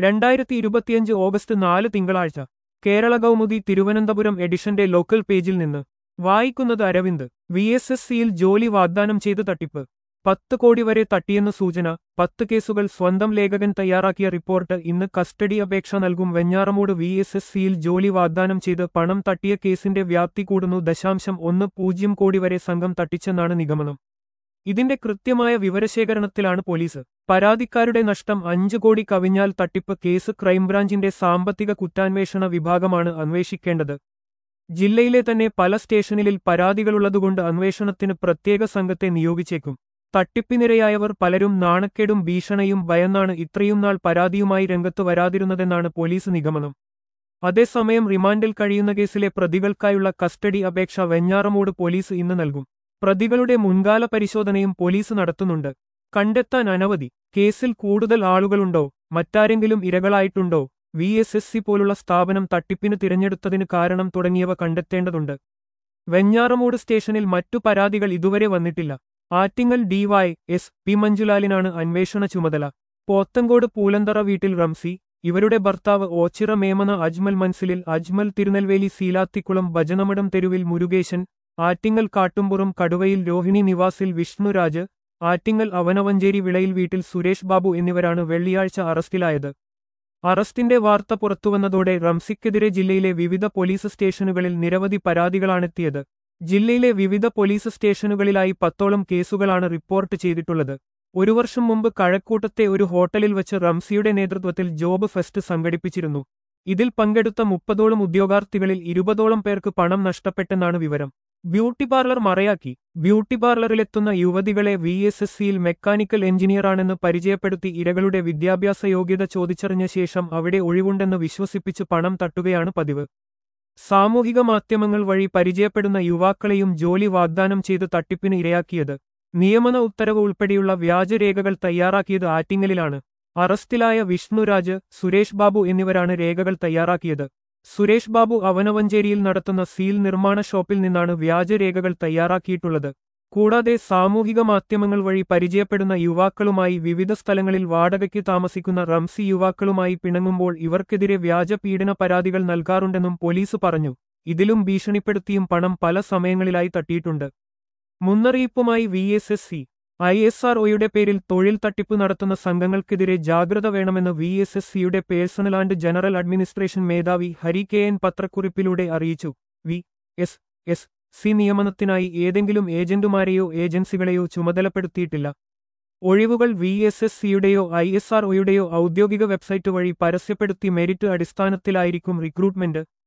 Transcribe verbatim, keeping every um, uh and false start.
രണ്ടായിരത്തി ഇരുപത്തിയഞ്ച് ഓഗസ്റ്റ് നാല് തിങ്കളാഴ്ച കേരള കൗമുദി തിരുവനന്തപുരം എഡിഷന്റെ ലോക്കൽ പേജിൽ നിന്ന് വായിക്കുന്നത് അരവിന്ദ്. വി എസ് എസ് സിയിൽ ജോലി വാഗ്ദാനം ചെയ്ത് തട്ടിപ്പ്. പത്ത് കോടി വരെ തട്ടിയെന്ന് സൂചന. പത്ത് കേസുകൾ. സ്വന്തം ലേഖകൻ തയ്യാറാക്കിയ റിപ്പോർട്ട്. ഇന്ന് കസ്റ്റഡി അപേക്ഷ നൽകും. വെഞ്ഞാറമൂട് വി എസ് എസ് സിയിൽ ജോലി വാഗ്ദാനം ചെയ്ത് പണം തട്ടിയ കേസിന്റെ വ്യാപ്തി കൂടുന്നു. ദശാംശം ഒന്ന് പൂജ്യം കോടി വരെ സംഘം തട്ടിച്ചെന്നാണ് നിഗമനം. ഇതിന്റെ കൃത്യമായ വിവരശേഖരണത്തിലാണ് പോലീസ്. പരാതിക്കാരുടെ നഷ്ടം അഞ്ചു കോടി കവിഞ്ഞാൽ തട്ടിപ്പ്. കേസ് ക്രൈംബ്രാഞ്ചിന്റെ സാമ്പത്തിക കുറ്റാന്വേഷണ വിഭാഗമാണ് അന്വേഷിക്കേണ്ടത്. ജില്ലയിലെ തന്നെ പല സ്റ്റേഷനിൽ പരാതികളുള്ളതുകൊണ്ട് അന്വേഷണത്തിന് പ്രത്യേക സംഘത്തെ നിയോഗിച്ചേക്കും. തട്ടിപ്പിനിരയായവർ പലരും നാണക്കേടും ഭീഷണിയും ഭയന്നാണ് ഇത്രയും നാൾ പരാതിയുമായി രംഗത്തു വരാതിരുന്നതെന്നാണ് പോലീസ് നിഗമനം. അതേസമയം റിമാൻഡിൽ കഴിയുന്ന കേസിലെ പ്രതികൾക്കായുള്ള കസ്റ്റഡി അപേക്ഷ വെഞ്ഞാറമൂട് പോലീസ് ഇന്ന് നൽകും. പ്രതികളുടെ മുൻകാല പരിശോധനയും പോലീസ് നടത്തുന്നുണ്ട്. കണ്ടെത്താൻ അനവധി. കേസിൽ കൂടുതൽ ആളുകളുണ്ടോ, മറ്റാരെങ്കിലും ഇരകളായിട്ടുണ്ടോ, വി എസ് എസ് സി പോലുള്ള സ്ഥാപനം തട്ടിപ്പിന് തിരഞ്ഞെടുത്തതിന് കാരണം തുടങ്ങിയവ കണ്ടെത്തേണ്ടതുണ്ട്. വെഞ്ഞാറമൂട് സ്റ്റേഷനിൽ മറ്റു പരാതികൾ ഇതുവരെ വന്നിട്ടില്ല. Attingal D Y S P മഞ്ജുലാലിനാണ് അന്വേഷണ ചുമതല. പോത്തങ്കോട് പൂലന്തറ വീട്ടിൽ റംസി, ഇവരുടെ ഭർത്താവ് ഓച്ചിറ മേമന അജ്മൽ മൻസിലിൽ അജ്മൽ, തിരുനെൽവേലി സീലാത്തിക്കുളം ഭജനമഠം തെരുവിൽ മുരുകേശൻ, ആറ്റിങ്ങൽ കാട്ടുംപുറം കടുവയിൽ രോഹിണി നിവാസിൽ വിഷ്ണുരാജ്, ആറ്റിങ്ങൽ അവനവഞ്ചേരി വിളയിൽ വീട്ടിൽ സുരേഷ് ബാബു എന്നിവരാണ് വെള്ളിയാഴ്ച അറസ്റ്റിലായത്. അറസ്റ്റിന്റെ വാർത്ത പുറത്തുവന്നതോടെ റംസിക്കെതിരെ ജില്ലയിലെ വിവിധ പോലീസ് സ്റ്റേഷനുകളിൽ നിരവധി പരാതികളാണെത്തിയത്. ജില്ലയിലെ വിവിധ പോലീസ് സ്റ്റേഷനുകളിലായി പത്തോളം കേസുകളാണ് റിപ്പോർട്ട് ചെയ്തിട്ടുള്ളത്. ഒരു വർഷം മുമ്പ് കഴക്കൂട്ടത്തെ ഒരു ഹോട്ടലിൽ വച്ച് റംസിയുടെ നേതൃത്വത്തിൽ ജോബ് ഫെസ്റ്റ് സംഘടിപ്പിച്ചിരുന്നു. ഇതിൽ പങ്കെടുത്ത മുപ്പതോളം ഉദ്യോഗാർത്ഥികളിൽ ഇരുപതോളം പേർക്ക് പണം നഷ്ടപ്പെട്ടെന്നാണ് വിവരം. ബ്യൂട്ടി പാർലർ മറയാക്കി. ബ്യൂട്ടി പാർലറിലെത്തുന്ന യുവതികളെ വി എസ് എസ് സിയിൽ മെക്കാനിക്കൽ എഞ്ചിനീയറാണെന്ന് പരിചയപ്പെടുത്തി ഇരകളുടെ വിദ്യാഭ്യാസ യോഗ്യത ചോദിച്ചറിഞ്ഞ ശേഷം അവിടെ ഒഴിവുണ്ടെന്ന് വിശ്വസിപ്പിച്ച് പണം തട്ടുകയാണ് പതിവ്. സാമൂഹിക മാധ്യമങ്ങൾ വഴി പരിചയപ്പെടുന്ന യുവാക്കളെയും ജോലി വാഗ്ദാനം ചെയ്ത് തട്ടിപ്പിന് ഇരയാക്കിയത്. നിയമന ഉത്തരവ് ഉൾപ്പെടെയുള്ള വ്യാജരേഖകൾ തയ്യാറാക്കിയത് ആറ്റിങ്ങലിലാണ്. അറസ്റ്റിലായ വിഷ്ണുരാജ്, സുരേഷ് ബാബു എന്നിവരാണ് രേഖകൾ തയ്യാറാക്കിയത്. സുരേഷ് ബാബു അവനവഞ്ചേരിയിൽ നടത്തുന്ന സീൽ നിർമ്മാണ ഷോപ്പിൽ നിന്നാണ് വ്യാജരേഖകൾ തയ്യാറാക്കിയിട്ടുള്ളത്. കൂടാതെ സാമൂഹിക മാധ്യമങ്ങൾ വഴി പരിചയപ്പെടുന്ന യുവാക്കളുമായി വിവിധ സ്ഥലങ്ങളിൽ വാടകയ്ക്ക് താമസിക്കുന്ന റംസി യുവാക്കളുമായി പിണങ്ങുമ്പോൾ ഇവർക്കെതിരെ വ്യാജ പീഡന പരാതികൾ നൽകാറുണ്ടെന്നും പോലീസ് പറഞ്ഞു. ഇതിലും ഭീഷണിപ്പെടുത്തിയും പണം പല സമയങ്ങളിലായി തട്ടിയിട്ടുണ്ട്. മുന്നറിയിപ്പുമായി V S S C. I S R ഒയുടെ പേരിൽ തൊഴിൽ തട്ടിപ്പ് നടത്തുന്ന സംഘങ്ങൾക്കെതിരെ ജാഗ്രത വേണമെന്ന് വി എസ് എസ് സിയുടെ പേഴ്സണൽ ആൻഡ് ജനറൽ അഡ്മിനിസ്ട്രേഷൻ മേധാവി ഹരി കെ എൻ പത്രക്കുറിപ്പിലൂടെ അറിയിച്ചു. വി എസ് എസ് സി നിയമനത്തിനായി ഏതെങ്കിലും ഏജന്റുമാരെയോ ഏജൻസികളെയോ ചുമതലപ്പെടുത്തിയിട്ടില്ല. ഒഴിവുകൾ വി എസ് എസ് സിയുടെയോ ഐ എസ് ആർ ഒയുടെയോ ഔദ്യോഗിക വെബ്സൈറ്റ് വഴി പരസ്യപ്പെടുത്തി മെരിറ്റ് അടിസ്ഥാനത്തിലായിരിക്കും റിക്രൂട്ട്മെന്റ്.